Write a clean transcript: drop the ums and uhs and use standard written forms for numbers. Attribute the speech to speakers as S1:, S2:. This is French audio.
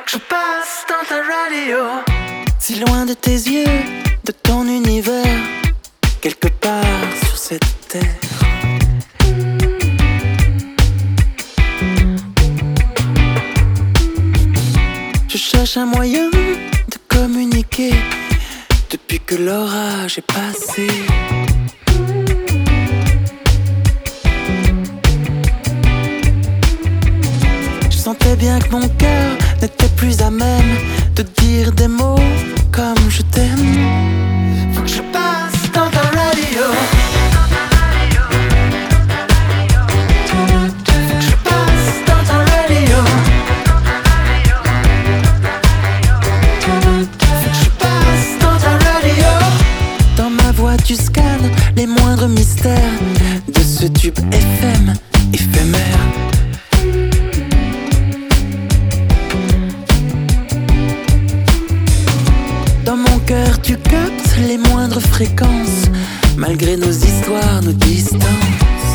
S1: que je passe dans ta radio.
S2: Si loin de tes yeux, de ton univers, quelque part sur cette terre. Je cherche un moyen de communiquer depuis que l'orage est passé. Je sentais bien que mon cœur n'était plus à même de dire des mots comme je t'aime.
S1: Faut que je passe dans ta radio. Faut que je passe dans ta radio. Faut que je passe dans ta radio.
S2: Dans ma voix tu scannes les moindres mystères de ce tube FM éphémère. Dans mon cœur tu captes les moindres fréquences, malgré nos histoires, nos distances.